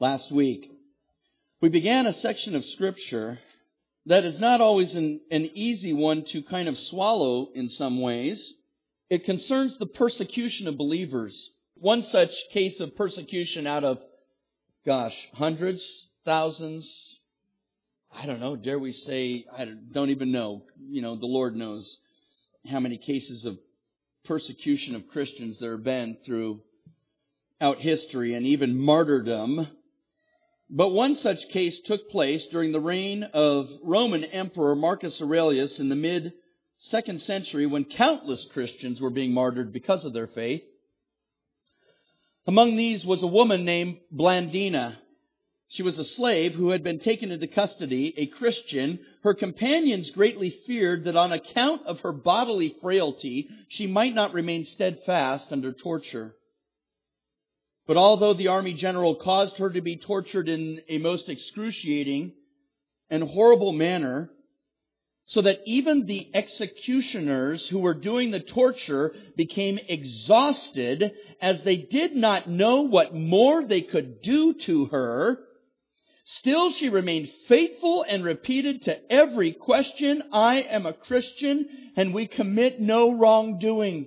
Last week, we began a section of Scripture that is not always an easy one to kind of swallow in some ways. It concerns the persecution of believers. One such case of persecution out of, hundreds, thousands, I don't know, dare we say, I don't even know. The Lord knows how many cases of persecution of Christians there have been throughout history and even martyrdom. But one such case took place during the reign of Roman Emperor Marcus Aurelius in the mid-2nd century, when countless Christians were being martyred because of their faith. Among these was a woman named Blandina. She was a slave who had been taken into custody, a Christian. Her companions greatly feared that on account of her bodily frailty, she might not remain steadfast under torture. But although the army general caused her to be tortured in a most excruciating and horrible manner, so that even the executioners who were doing the torture became exhausted as they did not know what more they could do to her, still she remained faithful and repeated to every question, "I am a Christian and we commit no wrongdoing."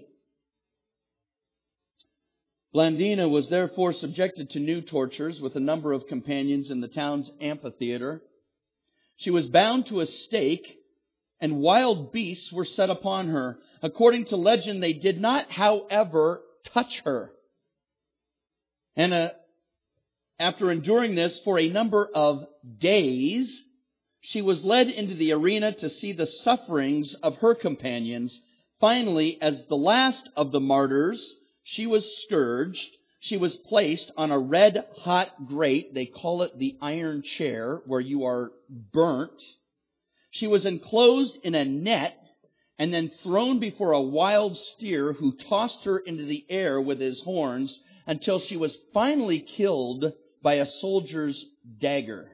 Blandina was therefore subjected to new tortures with a number of companions in the town's amphitheater. She was bound to a stake, and wild beasts were set upon her. According to legend, they did not, however, touch her. And after enduring this for a number of days, she was led into the arena to see the sufferings of her companions. Finally, as the last of the martyrs, she was scourged. She was placed on a red-hot grate. They call it the iron chair, where you are burnt. She was enclosed in a net and then thrown before a wild steer who tossed her into the air with his horns until she was finally killed by a soldier's dagger.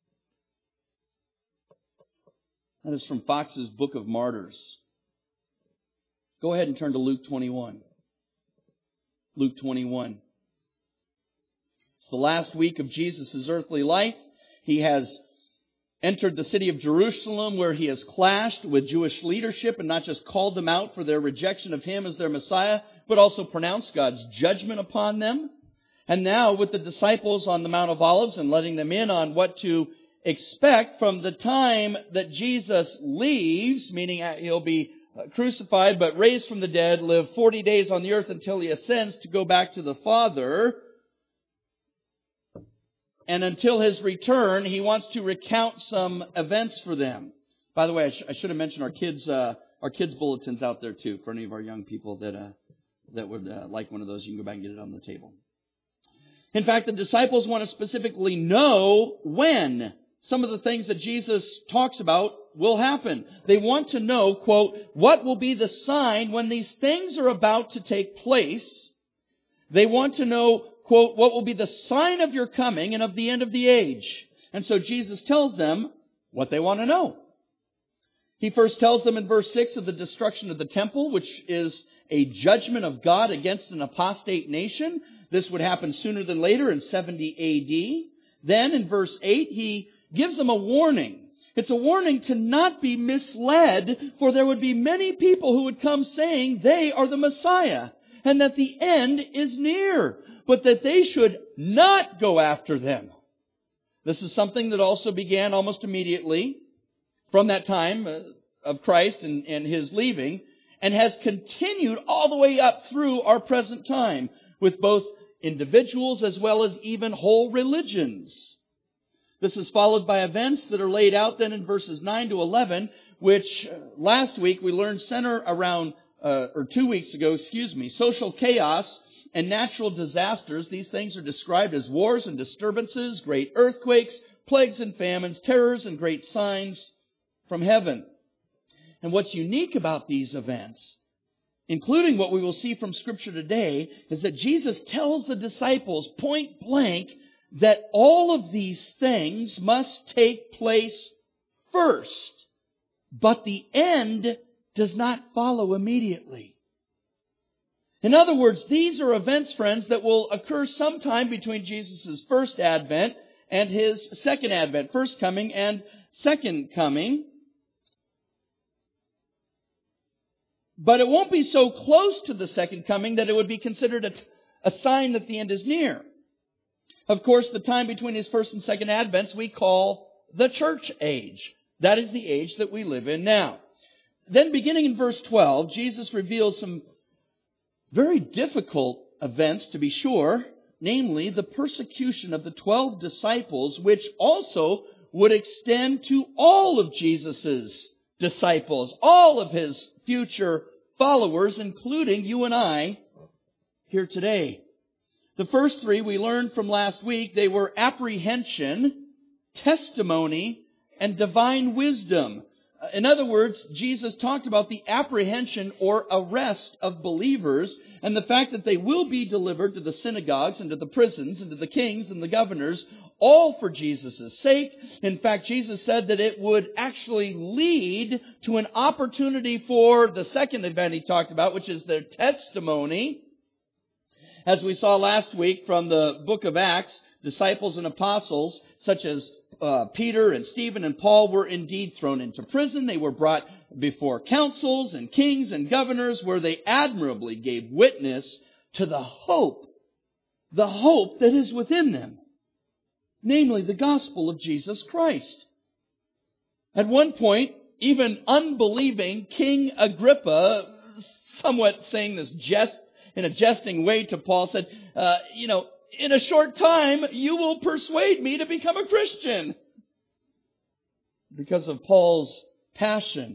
That is from Fox's Book of Martyrs. Go ahead and turn to Luke 21. Luke 21. It's the last week of Jesus' earthly life. He has entered the city of Jerusalem, where he has clashed with Jewish leadership and not just called them out for their rejection of him as their Messiah, but also pronounced God's judgment upon them. And now with the disciples on the Mount of Olives and letting them in on what to expect from the time that Jesus leaves, meaning he'll be crucified but raised from the dead, live 40 days on the earth until he ascends to go back to the Father. And until his return, he wants to recount some events for them. By the way, I should have mentioned our kids bulletins out there too, for any of our young people that would like one of those. You can go back and get it on the table. In fact, the disciples want to specifically know when some of the things that Jesus talks about will happen. They want to know, quote, what will be the sign when these things are about to take place. They want to know, quote, what will be the sign of your coming and of the end of the age. And so Jesus tells them what they want to know. He first tells them in verse 6 of the destruction of the temple, which is a judgment of God against an apostate nation. This would happen sooner than later in 70 A.D. Then in verse 8, he gives them a warning. It's a warning to not be misled, for there would be many people who would come saying they are the Messiah, and that the end is near, but that they should not go after them. This is something that also began almost immediately from that time of Christ and his leaving, and has continued all the way up through our present time, with both individuals as well as even whole religions. This is followed by events that are laid out then in verses 9 to 11, which last week we learned center around, 2 weeks ago, social chaos and natural disasters. These things are described as wars and disturbances, great earthquakes, plagues and famines, terrors and great signs from heaven. And what's unique about these events, including what we will see from Scripture today, is that Jesus tells the disciples point blank that all of these things must take place first, but the end does not follow immediately. In other words, these are events, friends, that will occur sometime between Jesus' first advent and His second advent, first coming and second coming. But it won't be so close to the second coming that it would be considered a sign that the end is near. Of course, the time between His first and second advents we call the church age. That is the age that we live in now. Then beginning in verse 12, Jesus reveals some very difficult events, to be sure, namely the persecution of the 12 disciples, which also would extend to all of Jesus' disciples, all of His future followers, including you and I here today. The first three we learned from last week. They were apprehension, testimony, and divine wisdom. In other words, Jesus talked about the apprehension or arrest of believers and the fact that they will be delivered to the synagogues and to the prisons and to the kings and the governors, all for Jesus' sake. In fact, Jesus said that it would actually lead to an opportunity for the second event He talked about, which is their testimony. As we saw last week from the book of Acts, disciples and apostles such as Peter and Stephen and Paul were indeed thrown into prison. They were brought before councils and kings and governors where they admirably gave witness to the hope that is within them, namely the gospel of Jesus Christ. At one point, even unbelieving King Agrippa, somewhat saying this in a jesting way to Paul, said, in a short time, you will persuade me to become a Christian. Because of Paul's passion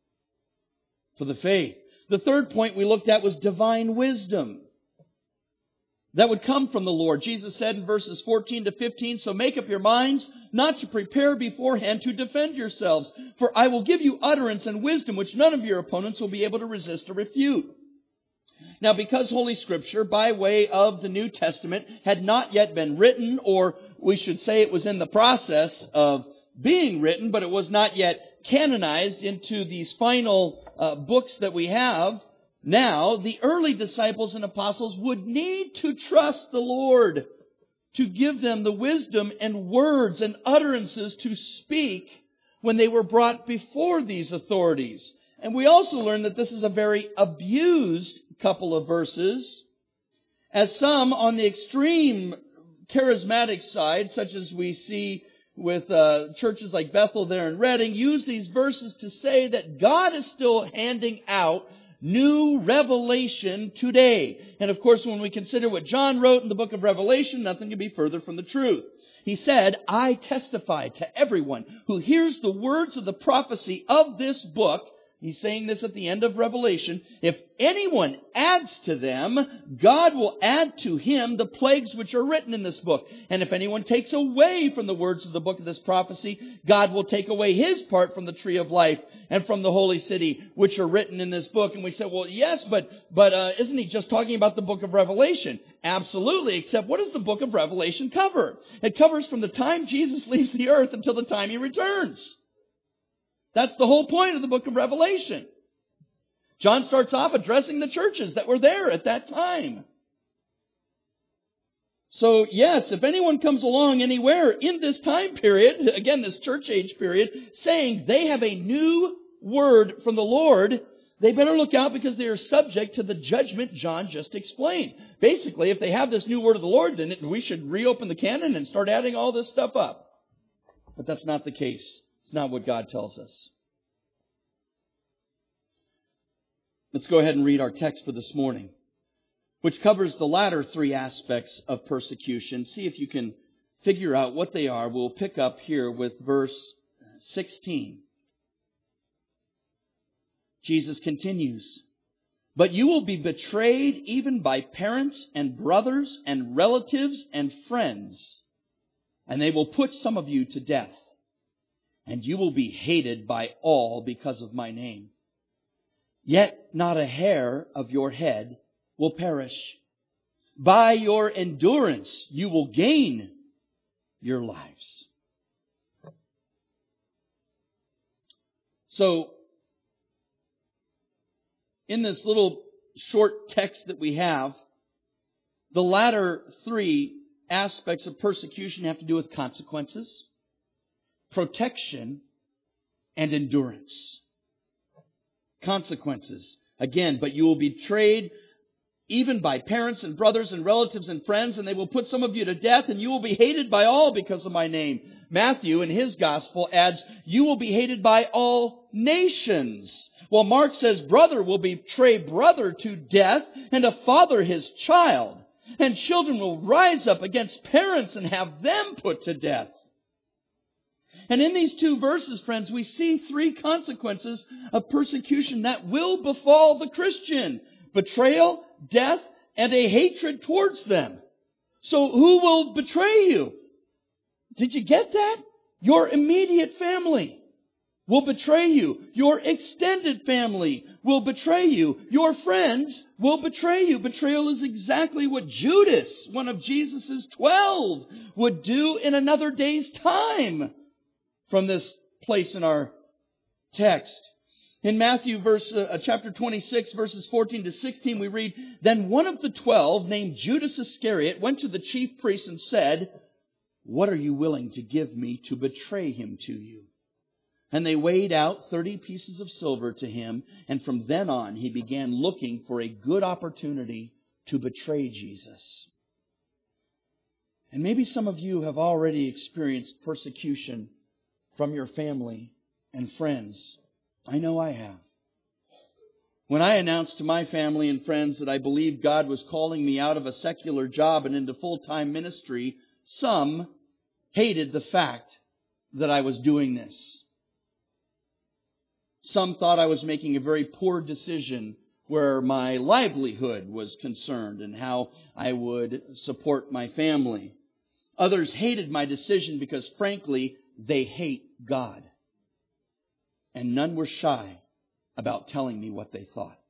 for the faith. The third point we looked at was divine wisdom. That would come from the Lord. Jesus said in verses 14 to 15, so make up your minds not to prepare beforehand to defend yourselves. For I will give you utterance and wisdom which none of your opponents will be able to resist or refute. Now, because Holy Scripture, by way of the New Testament, had not yet been written, or we should say it was in the process of being written, but it was not yet canonized into these final books that we have now, the early disciples and apostles would need to trust the Lord to give them the wisdom and words and utterances to speak when they were brought before these authorities. And we also learn that this is a very abused couple of verses, as some on the extreme charismatic side, such as we see with churches like Bethel there in Reading, use these verses to say that God is still handing out new revelation today. And of course, when we consider what John wrote in the book of Revelation, nothing can be further from the truth. He said, I testify to everyone who hears the words of the prophecy of this book. He's saying this at the end of Revelation. If anyone adds to them, God will add to him the plagues which are written in this book. And if anyone takes away from the words of the book of this prophecy, God will take away his part from the tree of life and from the holy city, which are written in this book. And we said, well, yes, but isn't he just talking about the book of Revelation? Absolutely, except what does the book of Revelation cover? It covers from the time Jesus leaves the earth until the time he returns. That's the whole point of the book of Revelation. John starts off addressing the churches that were there at that time. So yes, if anyone comes along anywhere in this time period, again, this church age period, saying they have a new word from the Lord, they better look out because they are subject to the judgment John just explained. Basically, if they have this new word of the Lord, then we should reopen the canon and start adding all this stuff up. But that's not the case. It's not what God tells us. Let's go ahead and read our text for this morning, which covers the latter three aspects of persecution. See if you can figure out what they are. We'll pick up here with verse 16. Jesus continues, "But you will be betrayed even by parents and brothers and relatives and friends, and they will put some of you to death. And you will be hated by all because of my name. Yet not a hair of your head will perish. By your endurance you will gain your lives." So, in this little short text that we have, the latter three aspects of persecution have to do with consequences, protection, and endurance. Consequences. Again, but you will be betrayed even by parents and brothers and relatives and friends, and they will put some of you to death, and you will be hated by all because of my name. Matthew, in his gospel, adds, you will be hated by all nations. While Mark says brother will betray brother to death, and a father his child. And children will rise up against parents and have them put to death. And in these two verses, friends, we see three consequences of persecution that will befall the Christian. Betrayal, death, and a hatred towards them. So who will betray you? Did you get that? Your immediate family will betray you. Your extended family will betray you. Your friends will betray you. Betrayal is exactly what Judas, one of Jesus' 12, would do in another day's time from this place in our text. In Matthew chapter 26, verses 14 to 16, we read, then one of the 12, named Judas Iscariot, went to the chief priests and said, what are you willing to give me to betray him to you? And they weighed out 30 pieces of silver to him, and from then on he began looking for a good opportunity to betray Jesus. And maybe some of you have already experienced persecution from your family and friends. I know I have. When I announced to my family and friends that I believed God was calling me out of a secular job and into full-time ministry, some hated the fact that I was doing this. Some thought I was making a very poor decision where my livelihood was concerned and how I would support my family. Others hated my decision because, frankly, they hate God. And none were shy about telling me what they thought.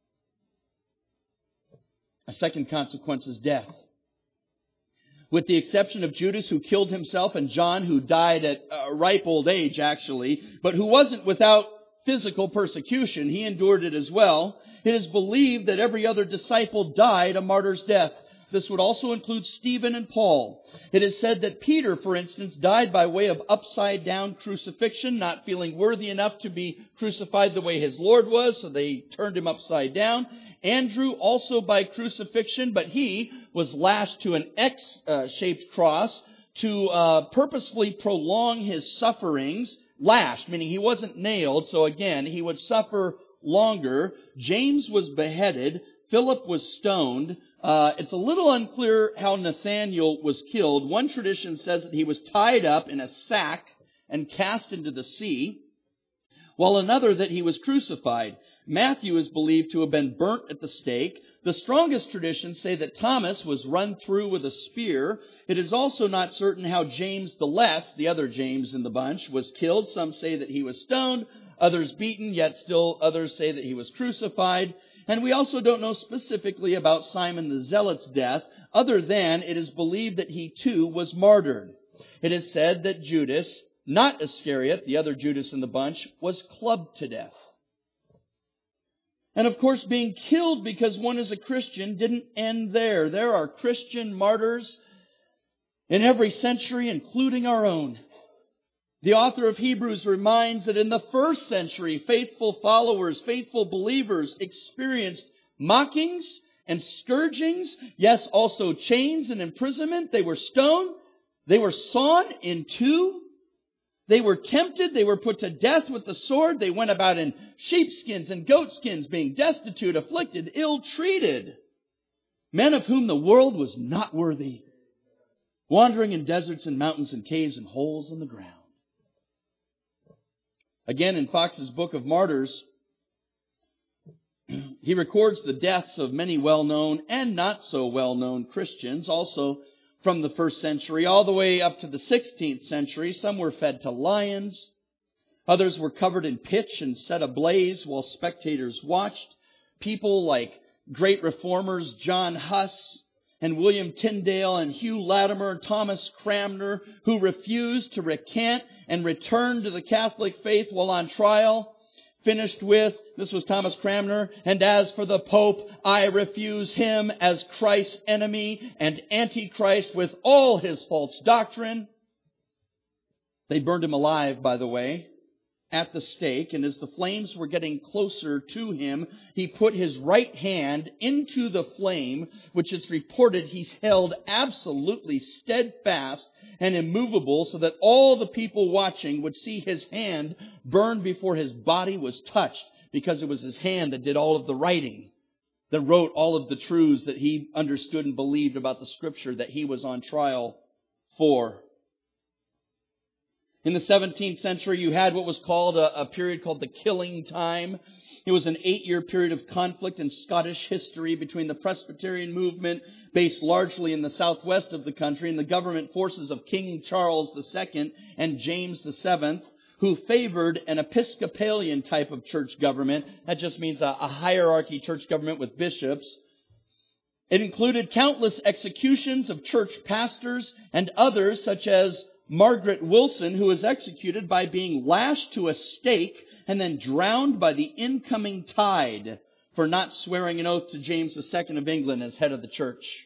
A second consequence is death. With the exception of Judas, who killed himself, and John, who died at a ripe old age, actually, but who wasn't without physical persecution, he endured it as well. It is believed that every other disciple died a martyr's death. This would also include Stephen and Paul. It is said that Peter, for instance, died by way of upside-down crucifixion, not feeling worthy enough to be crucified the way his Lord was, so they turned him upside down. Andrew also by crucifixion, but he was lashed to an X-shaped cross to purposefully prolong his sufferings. Lashed, meaning he wasn't nailed, so again, he would suffer longer. James was beheaded. Philip was stoned. It's a little unclear how Nathanael was killed. One tradition says that he was tied up in a sack and cast into the sea, while another that he was crucified. Matthew is believed to have been burnt at the stake. The strongest traditions say that Thomas was run through with a spear. It is also not certain how James the Less, the other James in the bunch, was killed. Some say that he was stoned, others beaten, yet still others say that he was crucified. And we also don't know specifically about Simon the Zealot's death, other than it is believed that he too was martyred. It is said that Judas, not Iscariot, the other Judas in the bunch, was clubbed to death. And of course, being killed because one is a Christian didn't end there. There are Christian martyrs in every century, including our own. The author of Hebrews reminds that in the first century, faithful followers, faithful believers experienced mockings and scourgings, yes, also chains and imprisonment. They were stoned. They were sawn in two. They were tempted. They were put to death with the sword. They went about in sheepskins and goatskins, being destitute, afflicted, ill-treated. Men of whom the world was not worthy, wandering in deserts and mountains and caves and holes in the ground. Again, in Fox's Book of Martyrs, he records the deaths of many well-known and not so well-known Christians, also from the first century all the way up to the 16th century. Some were fed to lions. Others were covered in pitch and set ablaze while spectators watched. People like great reformers John Huss and William Tyndale and Hugh Latimer and Thomas Cranmer, who refused to recant and return to the Catholic faith while on trial. finished with, this was Thomas Cranmer, and as for the Pope, I refuse him as Christ's enemy and Antichrist with all his false doctrine. They burned him alive, by the way, at the stake, and as the flames were getting closer to him, he put his right hand into the flame, which it's reported he's held absolutely steadfast and immovable, so that all the people watching would see his hand burn before his body was touched, because it was his hand that did all of the writing, that wrote all of the truths that he understood and believed about the Scripture that he was on trial for. In the 17th century, you had what was called a period called the Killing Time. It was an 8-year period of conflict in Scottish history between the Presbyterian movement, based largely in the southwest of the country, and the government forces of King Charles II and James VII, who favored an Episcopalian type of church government. That just means a hierarchy church government with bishops. It included countless executions of church pastors and others, such as Margaret Wilson, who was executed by being lashed to a stake and then drowned by the incoming tide for not swearing an oath to James II of England as head of the church.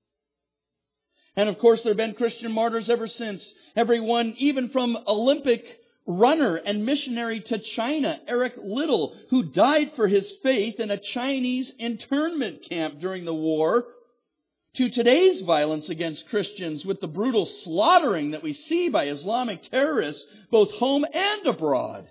And of course, there have been Christian martyrs ever since. Everyone, even from Olympic runner and missionary to China, Eric Liddell, who died for his faith in a Chinese internment camp during the war, to today's violence against Christians with the brutal slaughtering that we see by Islamic terrorists, both home and abroad.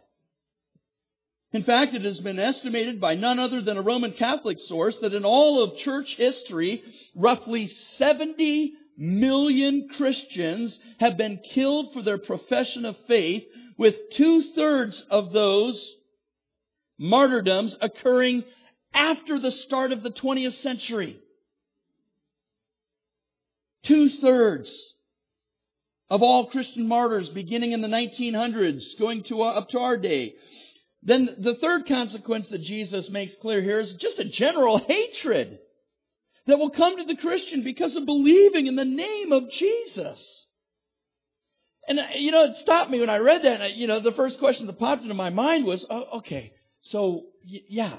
In fact, it has been estimated by none other than a Roman Catholic source that in all of church history, roughly 70 million Christians have been killed for their profession of faith, with 2/3 of those martyrdoms occurring after the start of the 20th century. 2/3 of all Christian martyrs beginning in the 1900s, going up to our day. Then the third consequence that Jesus makes clear here is just a general hatred that will come to the Christian because of believing in the name of Jesus. And, it stopped me when I read that. And, the first question that popped into my mind was, okay, so, yeah.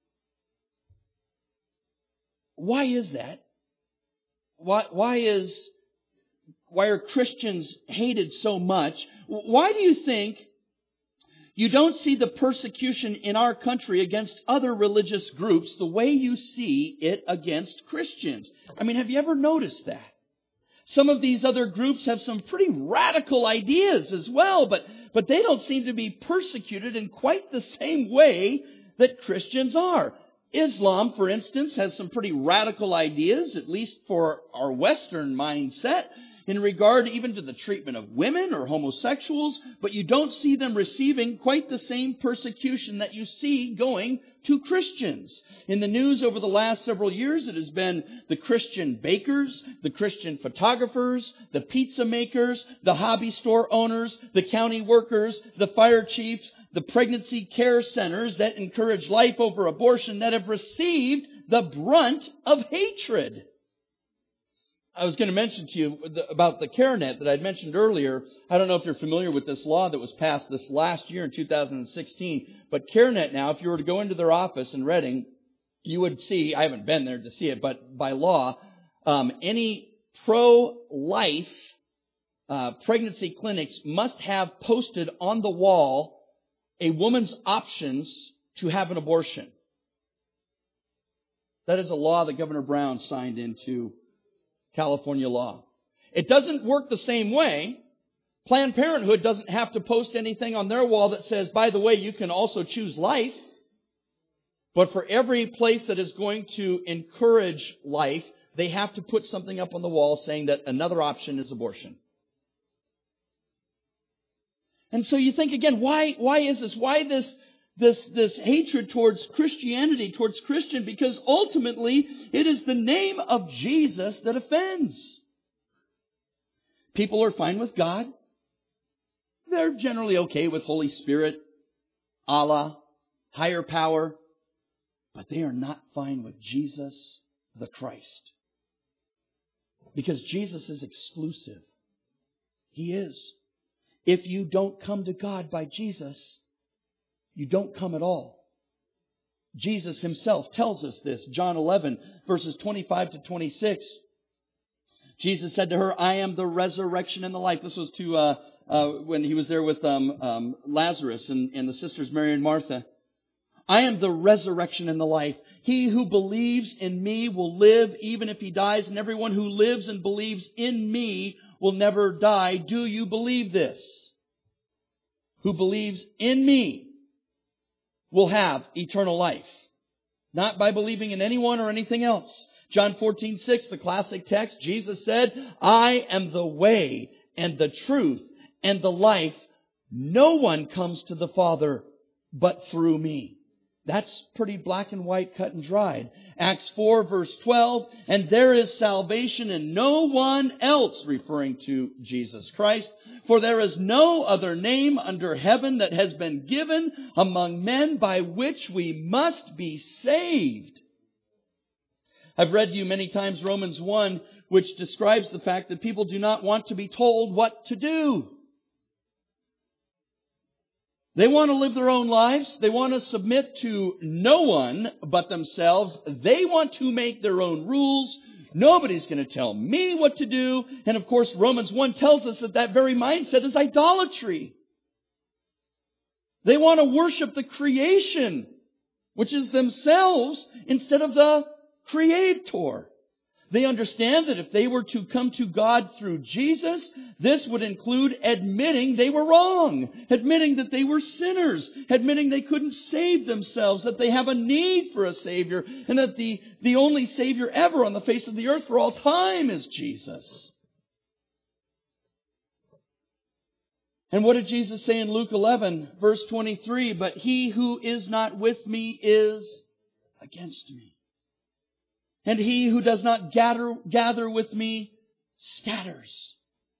Why is that? Why are Christians hated so much? Why do you think you don't see the persecution in our country against other religious groups the way you see it against Christians? I mean, have you ever noticed that? Some of these other groups have some pretty radical ideas as well, but they don't seem to be persecuted in quite the same way that Christians are. Islam, for instance, has some pretty radical ideas, at least for our Western mindset, in regard even to the treatment of women or homosexuals, but you don't see them receiving quite the same persecution that you see going to Christians. In the news over the last several years, it has been the Christian bakers, the Christian photographers, the pizza makers, the hobby store owners, the county workers, the fire chiefs, the pregnancy care centers that encourage life over abortion that have received the brunt of hatred. I was going to mention to you about the CareNet that I'd mentioned earlier. I don't know if you're familiar with this law that was passed this last year in 2016. But CareNet now, if you were to go into their office in Reading, you would see, I haven't been there to see it, but by law, any pro-life pregnancy clinics must have posted on the wall a woman's options to have an abortion. That is a law that Governor Brown signed into California law. It doesn't work the same way. Planned Parenthood doesn't have to post anything on their wall that says, by the way, you can also choose life. But for every place that is going to encourage life, they have to put something up on the wall saying that another option is abortion. And so you think again, why is this? Why this hatred towards Christianity, towards Christian? Because ultimately, it is the name of Jesus that offends. People are fine with God. They're generally okay with Holy Spirit, Allah, higher power. But they are not fine with Jesus the Christ. Because Jesus is exclusive. He is. If you don't come to God by Jesus, you don't come at all. Jesus himself tells us this. John 11, verses 25 to 26. Jesus said to her, I am the resurrection and the life. This was to when he was there with Lazarus and the sisters Mary and Martha. I am the resurrection and the life. He who believes in me will live even if he dies, and everyone who lives and believes in me will never die. Do you believe this? Who believes in me will have eternal life. Not by believing in anyone or anything else. John 14:6, the classic text, Jesus said, I am the way and the truth and the life. No one comes to the Father but through me. That's pretty black and white, cut and dried. Acts 4 verse 12, and there is salvation in no one else, referring to Jesus Christ. For there is no other name under heaven that has been given among men by which we must be saved. I've read to you many times Romans 1, which describes the fact that people do not want to be told what to do. They want to live their own lives. They want to submit to no one but themselves. They want to make their own rules. Nobody's going to tell me what to do. And of course, Romans 1 tells us that that very mindset is idolatry. They want to worship the creation, which is themselves, instead of the Creator. They understand that if they were to come to God through Jesus, this would include admitting they were wrong, admitting that they were sinners, admitting they couldn't save themselves, that they have a need for a Savior, and that the only Savior ever on the face of the earth for all time is Jesus. And what did Jesus say in Luke 11, verse 23? But he who is not with me is against me. And he who does not gather with me scatters.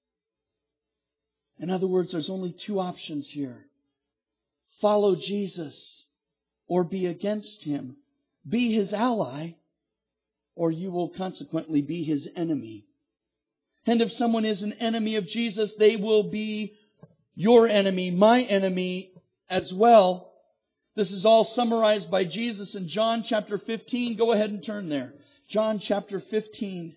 In other words, there's only two options here. Follow Jesus or be against him. Be his ally or you will consequently be his enemy. And if someone is an enemy of Jesus, they will be your enemy, my enemy as well. This is all summarized by Jesus in John chapter 15. Go ahead and turn there. John chapter 15.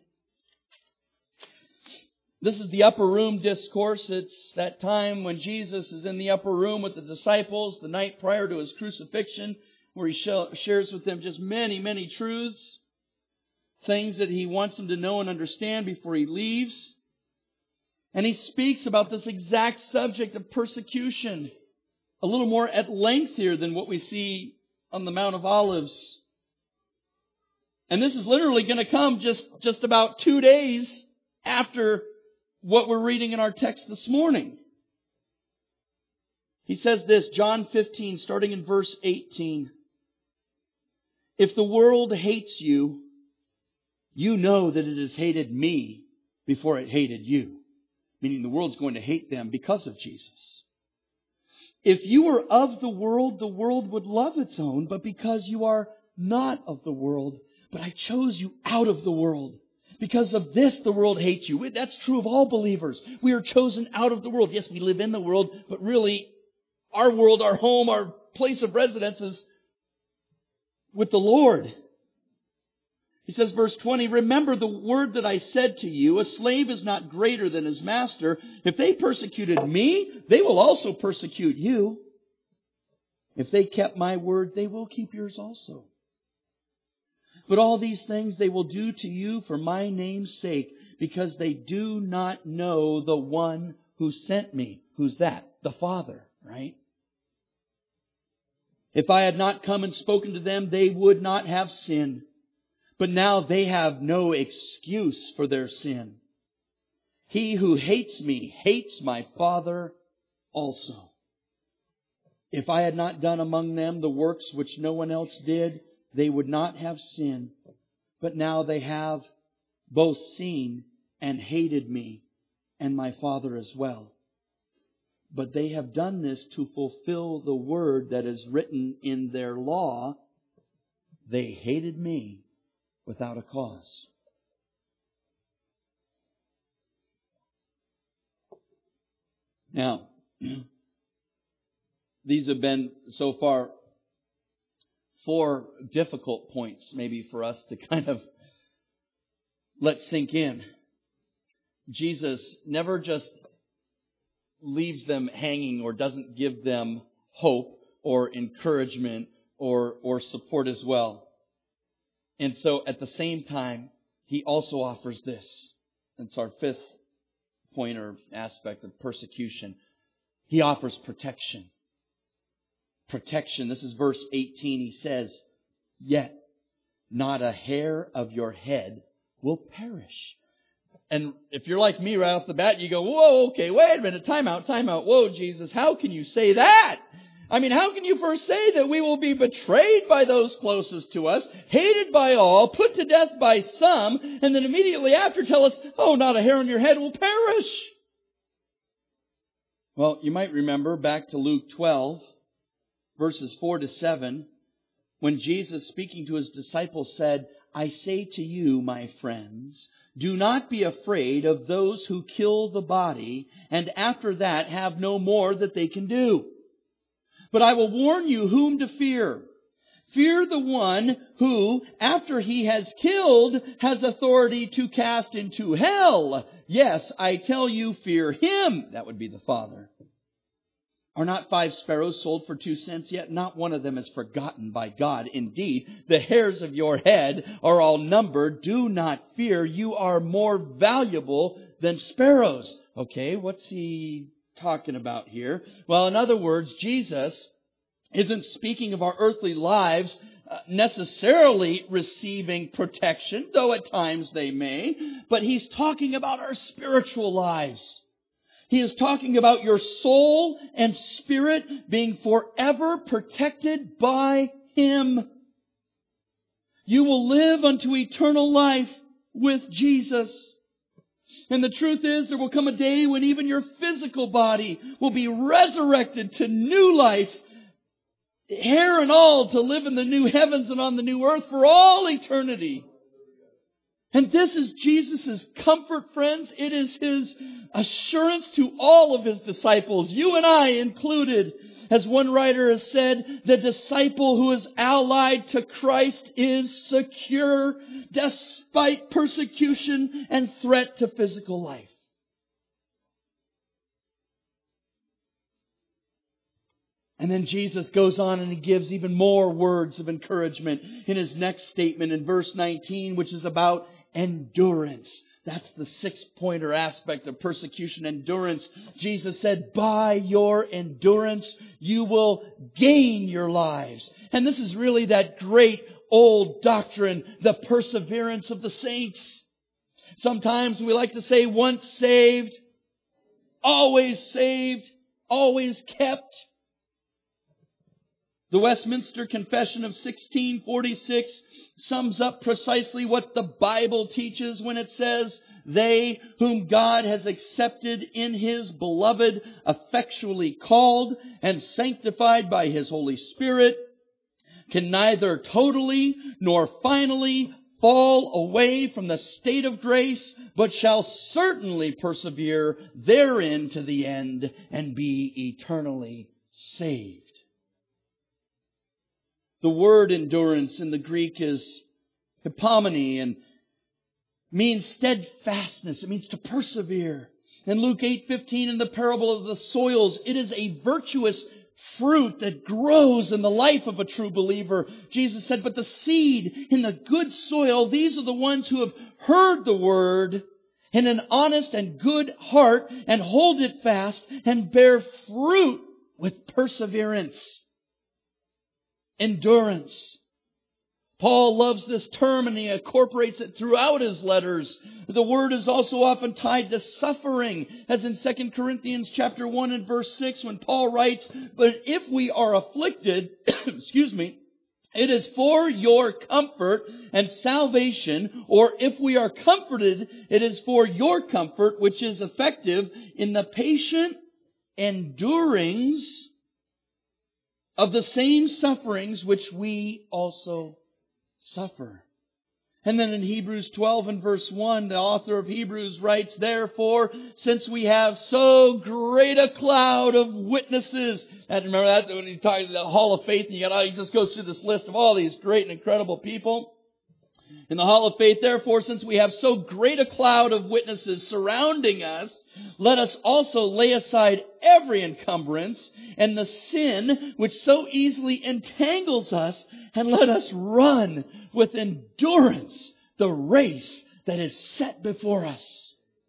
This is the upper room discourse. It's that time when Jesus is in the upper room with the disciples the night prior to his crucifixion, where he shares with them just many, many truths, things that he wants them to know and understand before he leaves. And he speaks about this exact subject of persecution a little more at length here than what we see on the Mount of Olives. And this is literally going to come just about 2 days after what we're reading in our text this morning. He says this, John 15, starting in verse 18. If the world hates you, you know that it has hated me before it hated you. Meaning the world's going to hate them because of Jesus. If you were of the world would love its own, but because you are not of the world, but I chose you out of the world. Because of this, the world hates you. That's true of all believers. We are chosen out of the world. Yes, we live in the world, but really, our world, our home, our place of residence is with the Lord. He says, verse 20, remember the word that I said to you, a slave is not greater than his master. If they persecuted me, they will also persecute you. If they kept my word, they will keep yours also. But all these things they will do to you for my name's sake, because they do not know the one who sent me. Who's that? The Father, right? If I had not come and spoken to them, they would not have sin. But now they have no excuse for their sin. He who hates me hates my Father also. If I had not done among them the works which no one else did, they would not have sin. But now they have both seen and hated me and my Father as well. But they have done this to fulfill the word that is written in their law. They hated me without a cause. Now, these have been so far 4 difficult points maybe for us to kind of let sink in. Jesus never just leaves them hanging or doesn't give them hope or encouragement or support as well. And so at the same time, He also offers this. It's our 5th point or aspect of persecution. He offers protection. Protection. This is verse 18. He says, "Yet not a hair of your head will perish." And if you're like me right off the bat, you go, whoa, okay, wait a minute, time out. Whoa, Jesus, how can you say that? I mean, how can you first say that we will be betrayed by those closest to us, hated by all, put to death by some, and then immediately after tell us, oh, not a hair on your head will perish? Well, you might remember back to Luke 12, verses 4 to 7, when Jesus, speaking to His disciples, said, "I say to you, my friends, do not be afraid of those who kill the body, and after that have no more that they can do. But I will warn you whom to fear. Fear the one who, after he has killed, has authority to cast into hell. Yes, I tell you, fear him." That would be the Father. "Are not 5 sparrows sold for 2 cents? Yet not one of them is forgotten by God. Indeed, the hairs of your head are all numbered. Do not fear. You are more valuable than sparrows." Okay, what's He talking about here? Well, in other words, Jesus isn't speaking of our earthly lives necessarily receiving protection, though at times they may, but He's talking about our spiritual lives. He is talking about your soul and spirit being forever protected by Him. You will live unto eternal life with Jesus. And the truth is, there will come a day when even your physical body will be resurrected to new life, hair and all, to live in the new heavens and on the new earth for all eternity. And this is Jesus' comfort, friends. It is His assurance to all of His disciples, you and I included. As one writer has said, the disciple who is allied to Christ is secure despite persecution and threat to physical life. And then Jesus goes on and He gives even more words of encouragement in His next statement in verse 19, which is about endurance. That's the 6-pointer aspect of persecution, endurance. Jesus said, "By your endurance, you will gain your lives." And this is really that great old doctrine, the perseverance of the saints. Sometimes we like to say, once saved, always kept. The Westminster Confession of 1646 sums up precisely what the Bible teaches when it says, "They whom God has accepted in His beloved, effectually called and sanctified by His Holy Spirit, can neither totally nor finally fall away from the state of grace, but shall certainly persevere therein to the end and be eternally saved." The word endurance in the Greek is hypomone and means steadfastness. It means to persevere. In Luke 8:15, in the parable of the soils, it is a virtuous fruit that grows in the life of a true believer. Jesus said, "But the seed in the good soil, these are the ones who have heard the word in an honest and good heart and hold it fast and bear fruit with perseverance." Endurance. Paul loves this term and he incorporates it throughout his letters. The word is also often tied to suffering, as in 2 Corinthians chapter 1 and verse 6 when Paul writes, "But if we are afflicted," "it is for your comfort and salvation, or if we are comforted, it is for your comfort, which is effective in the patient endurings of the same sufferings which we also suffer." And then in Hebrews 12 and verse 1, the author of Hebrews writes, therefore, since we have so great a cloud of witnesses. And remember that when he talks about the Hall of Faith, and he just goes through this list of all these great and incredible people. In the Hall of Faith, therefore, since we have so great a cloud of witnesses surrounding us, let us also lay aside every encumbrance and the sin which so easily entangles us, and let us run with endurance the race that is set before us.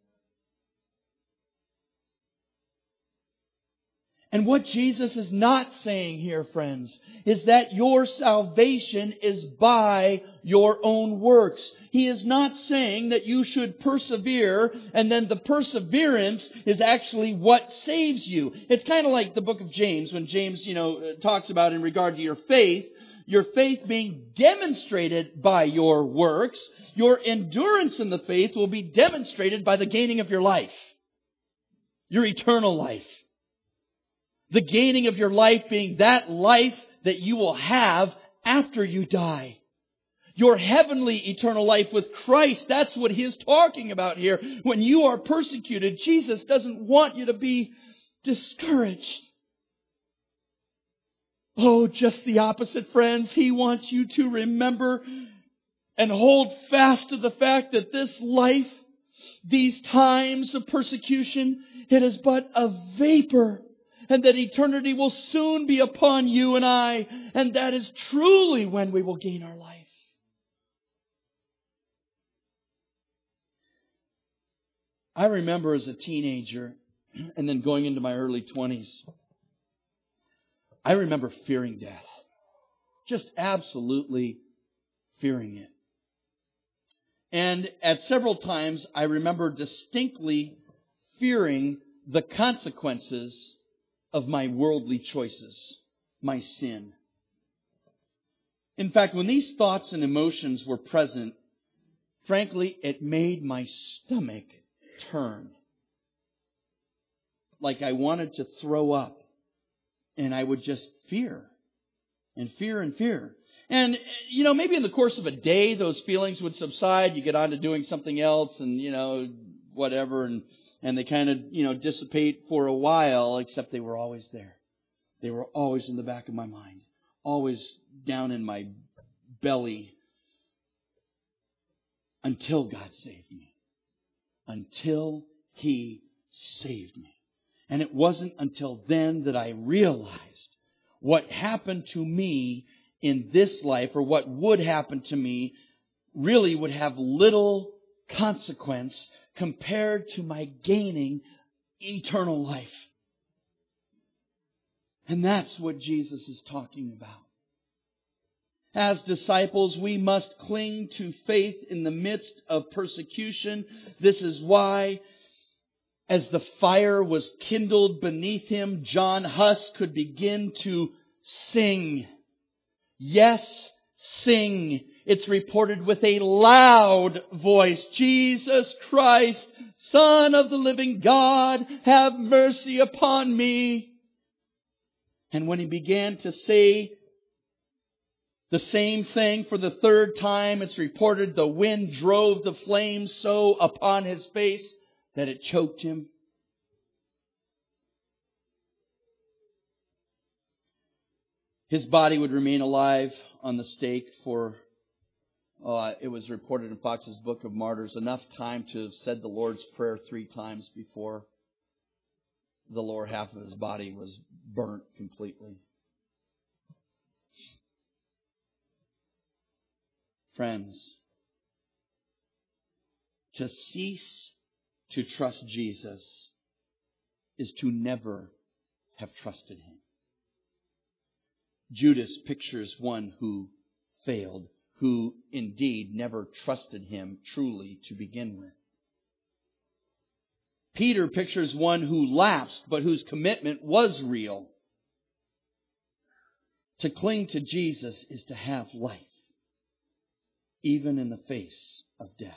And what Jesus is not saying here, friends, is that your salvation is by your own works. He is not saying that you should persevere and then the perseverance is actually what saves you. It's kind of like the book of James, when James, talks about in regard to your faith being demonstrated by your works. Your endurance in the faith will be demonstrated by the gaining of your life, your eternal life. The gaining of your life being that life that you will have after you die. Your heavenly eternal life with Christ. That's what he is talking about here. When you are persecuted, Jesus doesn't want you to be discouraged. Oh, just the opposite, friends. He wants you to remember and hold fast to the fact that this life, these times of persecution, it is but a vapor. And that eternity will soon be upon you and I. And that is truly when we will gain our life. I remember as a teenager and then going into my early 20s, I remember fearing death. Just absolutely fearing it. And at several times, I remember distinctly fearing the consequences of my worldly choices, my sin. In fact, when these thoughts and emotions were present, frankly, it made my stomach turn. Like I wanted to throw up. And I would just fear. And fear and fear. And, maybe in the course of a day, those feelings would subside. You get on to doing something else and, whatever. And they kind of, dissipate for a while, except they were always there. They were always in the back of my mind. Always down in my belly. Until God saved me. Until He saved me. And it wasn't until then that I realized what happened to me in this life, or what would happen to me, really would have little consequence compared to my gaining eternal life. And that's what Jesus is talking about. As disciples, we must cling to faith in the midst of persecution. This is why, as the fire was kindled beneath him, John Huss could begin to sing. Yes, sing. It's reported with a loud voice. Jesus Christ, Son of the living God, have mercy upon me. And when he began to say the same thing for the third time, it's reported the wind drove the flames so upon his face that it choked him. His body would remain alive on the stake for, it was reported in Fox's Book of Martyrs, enough time to have said the Lord's Prayer 3 times before the lower half of his body was burnt completely. Friends, to cease to trust Jesus is to never have trusted Him. Judas pictures one who failed, who indeed never trusted Him truly to begin with. Peter pictures one who lapsed, but whose commitment was real. To cling to Jesus is to have life, even in the face of death.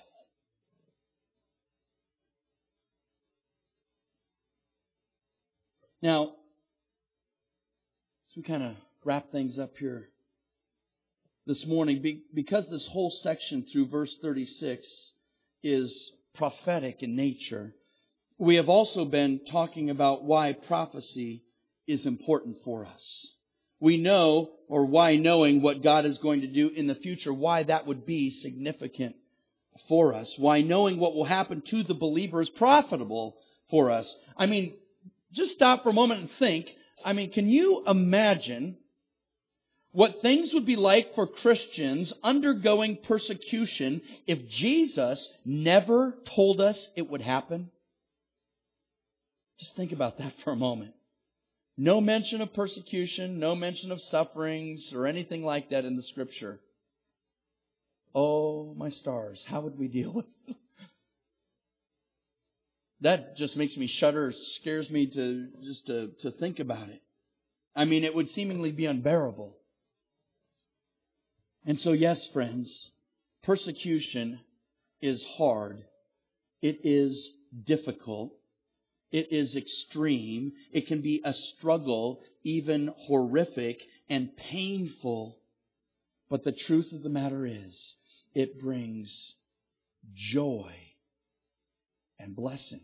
Now, as we kind of wrap things up here, this morning, because this whole section through verse 36 is prophetic in nature, we have also been talking about why prophecy is important for us. We know, or why knowing what God is going to do in the future, why that would be significant for us. Why knowing what will happen to the believer is profitable for us. I mean, just stop for a moment and think. I mean, can you imagine what things would be like for Christians undergoing persecution if Jesus never told us it would happen? Just think about that for a moment. No mention of persecution, no mention of sufferings or anything like that in the Scripture. Oh, my stars, how would we deal with it? That just makes me shudder, scares me to think about it. I mean, it would seemingly be unbearable. And so, yes, friends, persecution is hard. It is difficult. It is extreme. It can be a struggle, even horrific and painful. But the truth of the matter is, it brings joy and blessing.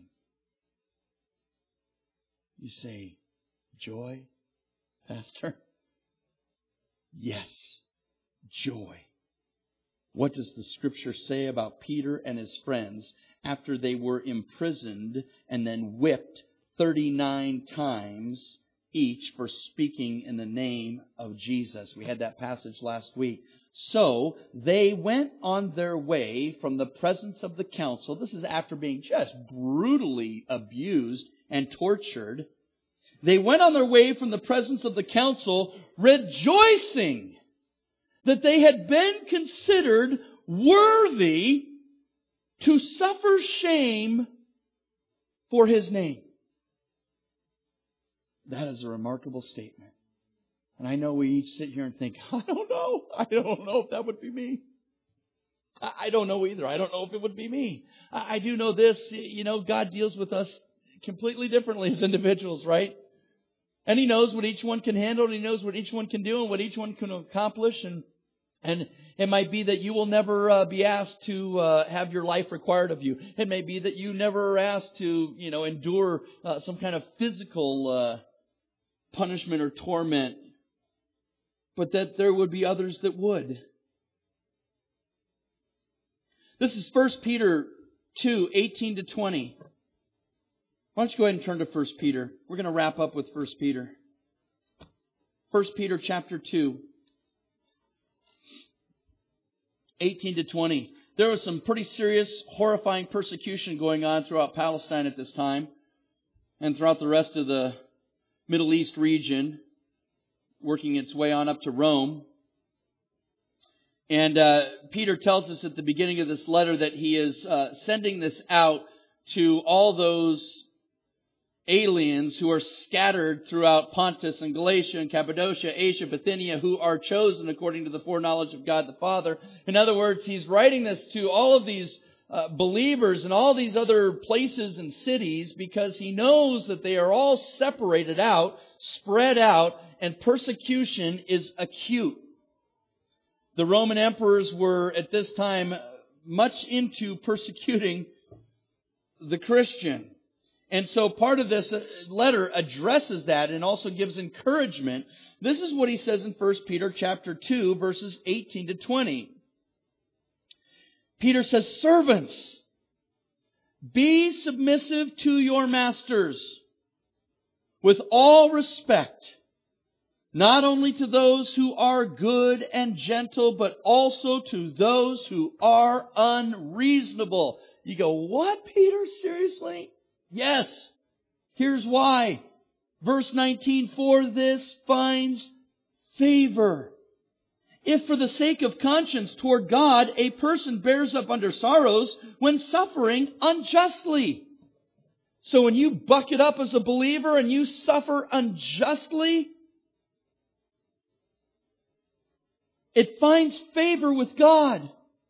You say, joy, Pastor? Yes, joy. What does the Scripture say about Peter and his friends after they were imprisoned and then whipped 39 times each for speaking in the name of Jesus? We had that passage last week. So they went on their way from the presence of the council. This is after being just brutally abused and tortured. They went on their way from the presence of the council, rejoicing that they had been considered worthy to suffer shame for His name. That is a remarkable statement. And I know we each sit here and think, I don't know if that would be me. I don't know either. I don't know if it would be me. I do know this, God deals with us completely differently as individuals, right? And He knows what each one can handle, and He knows what each one can do and what each one can accomplish. And it might be that you will never be asked to have your life required of you. It may be that you never are asked to, endure some kind of physical punishment or torment. But that there would be others that would. This is 1 Peter 2, 18 to 20. Why don't you go ahead and turn to 1 Peter. We're going to wrap up with 1 Peter. 1 Peter chapter 2, 18 to 20. There was some pretty serious, horrifying persecution going on throughout Palestine at this time and throughout the rest of the Middle East region, working its way on up to Rome. And Peter tells us at the beginning of this letter that he is sending this out to all those aliens who are scattered throughout Pontus and Galatia and Cappadocia, Asia, Bithynia, who are chosen according to the foreknowledge of God the Father. In other words, he's writing this to all of these believers in all these other places and cities because he knows that they are all separated out, spread out, and persecution is acute. The Roman emperors were at this time much into persecuting the Christian. And so part of this letter addresses that and also gives encouragement. This is what he says in 1 Peter chapter 2, verses 18 to 20. Peter says, servants, be submissive to your masters with all respect, not only to those who are good and gentle, but also to those who are unreasonable. You go, what, Peter? Seriously? Yes. Here's why. Verse 19, for this finds favor. If for the sake of conscience toward God, a person bears up under sorrows when suffering unjustly. So when you buck it up as a believer and you suffer unjustly, it finds favor with God.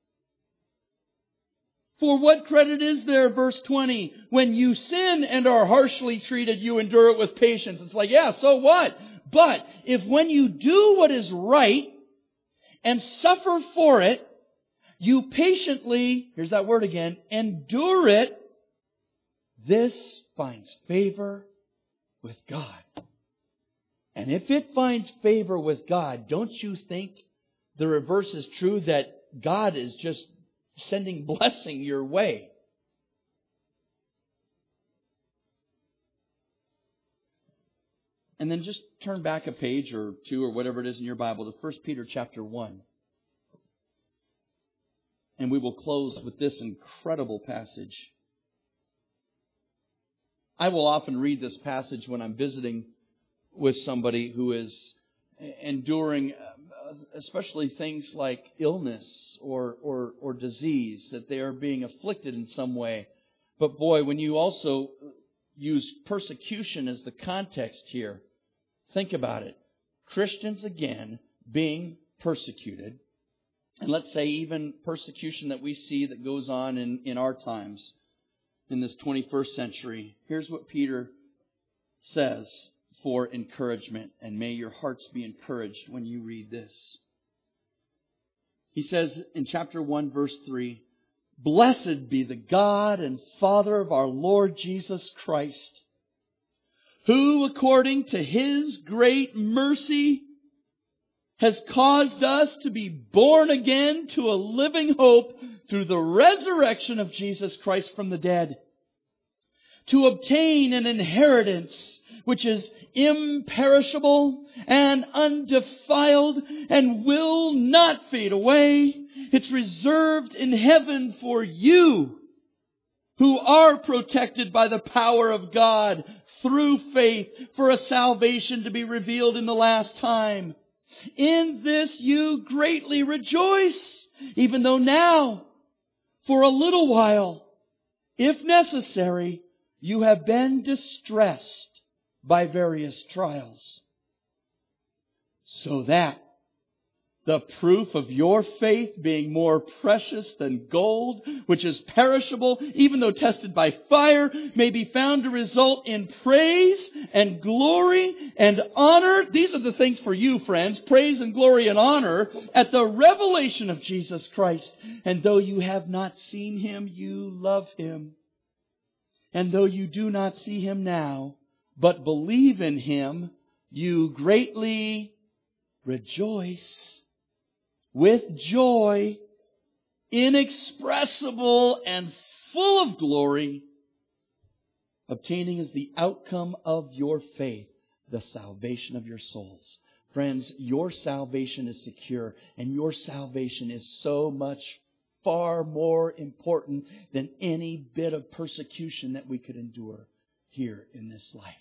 For what credit is there, verse 20, when you sin and are harshly treated, you endure it with patience? It's like, yeah, so what? But if when you do what is right and suffer for it, you patiently, here's that word again, endure it, this finds favor with God. And if it finds favor with God, don't you think the reverse is true, that God is just sending blessing your way? And then just turn back a page or two or whatever it is in your Bible to 1 Peter chapter 1. And we will close with this incredible passage. I will often read this passage when I'm visiting with somebody who is enduring especially things like illness or disease, that they are being afflicted in some way. But boy, when you also use persecution as the context here, think about it. Christians, again, being persecuted. And let's say even persecution that we see that goes on in our times, in this 21st century. Here's what Peter says for encouragement, and may your hearts be encouraged when you read this. He says in chapter 1, verse 3, "Blessed be the God and Father of our Lord Jesus Christ, who according to His great mercy has caused us to be born again to a living hope through the resurrection of Jesus Christ from the dead, to obtain an inheritance which is imperishable and undefiled and will not fade away. It's reserved in heaven for you, who are protected by the power of God through faith for a salvation to be revealed in the last time. In this you greatly rejoice, even though now, for a little while, if necessary, you have been distressed by various trials, so that the proof of your faith, being more precious than gold, which is perishable, even though tested by fire, may be found to result in praise and glory and honor. These are the things for you, friends. Praise and glory and honor at the revelation of Jesus Christ. And though you have not seen Him, you love Him. And though you do not see Him now, but believe in Him, you greatly rejoice with joy inexpressible and full of glory, obtaining as the outcome of your faith the salvation of your souls. Friends, your salvation is secure, and your salvation is so much far more important than any bit of persecution that we could endure here in this life.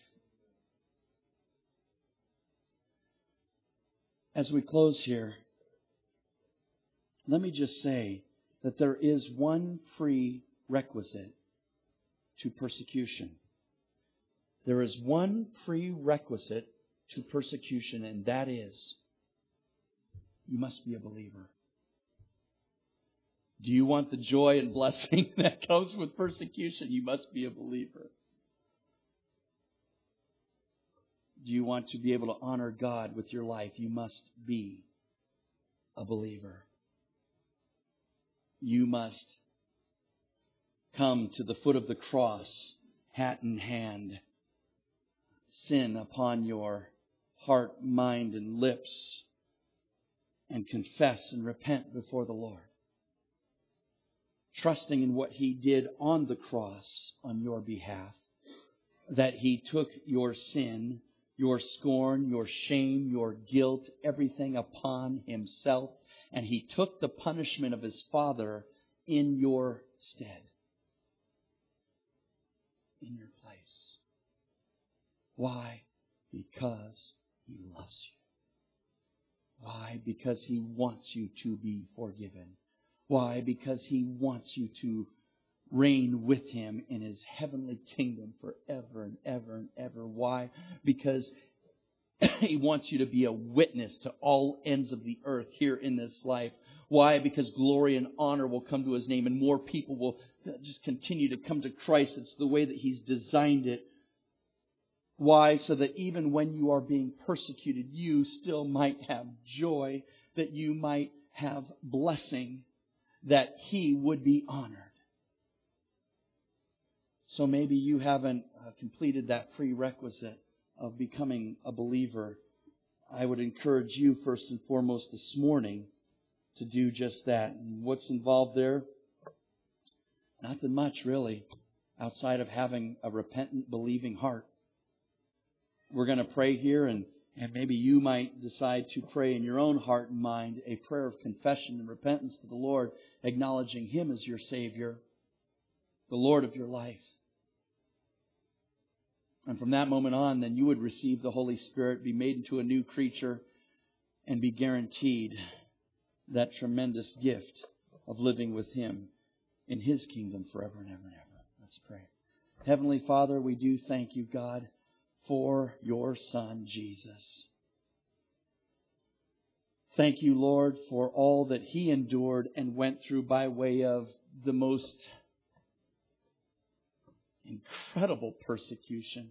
As we close here, let me just say that there is one prerequisite to persecution. There is one prerequisite to persecution, and that is, you must be a believer. Do you want the joy and blessing that comes with persecution? You must be a believer. Do you want to be able to honor God with your life? You must be a believer. You must come to the foot of the cross, hat in hand, sin upon your heart, mind, and lips, and confess and repent before the Lord, trusting in what He did on the cross on your behalf, that He took your sin, your scorn, your shame, your guilt, everything upon Himself, and He took the punishment of His Father in your stead, in your place. Why? Because He loves you. Why? Because He wants you to be forgiven. Why? Because He wants you to reign with Him in His heavenly kingdom forever and ever and ever. Why? Because He wants you to be a witness to all ends of the earth here in this life. Why? Because glory and honor will come to His name, and more people will just continue to come to Christ. It's the way that He's designed it. Why? So that even when you are being persecuted, you still might have joy, that you might have blessing, that He would be honored. So maybe you haven't completed that prerequisite of becoming a believer. I would encourage you first and foremost this morning to do just that. And what's involved there? Nothing much, really, outside of having a repentant, believing heart. We're going to pray here, and maybe you might decide to pray in your own heart and mind a prayer of confession and repentance to the Lord, acknowledging Him as your Savior, the Lord of your life. And from that moment on, then you would receive the Holy Spirit, be made into a new creature, and be guaranteed that tremendous gift of living with Him in His kingdom forever and ever and ever. Let's pray. Heavenly Father, we do thank you, God, for your Son, Jesus. Thank you, Lord, for all that He endured and went through by way of the most incredible persecution.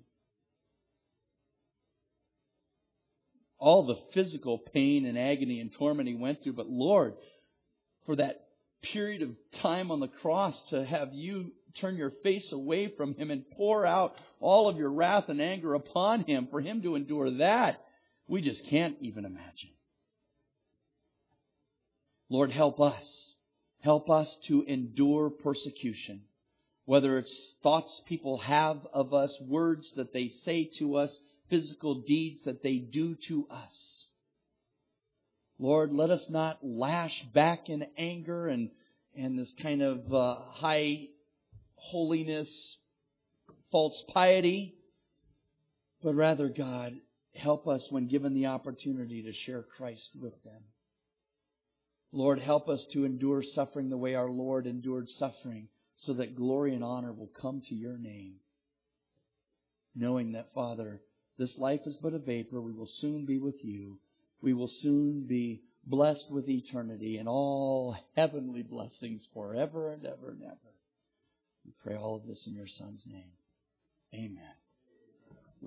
All the physical pain and agony and torment He went through. But Lord, for that period of time on the cross to have you turn your face away from Him and pour out all of your wrath and anger upon Him, for Him to endure that, we just can't even imagine. Lord, help us. Help us to endure persecution. Whether it's thoughts people have of us, words that they say to us, physical deeds that they do to us. Lord, let us not lash back in anger and this kind of high holiness, false piety, but rather, God, help us when given the opportunity to share Christ with them. Lord, help us to endure suffering the way our Lord endured suffering, so that glory and honor will come to your name. Knowing that, Father, this life is but a vapor. We will soon be with you. We will soon be blessed with eternity and all heavenly blessings forever and ever and ever. We pray all of this in your Son's name. Amen.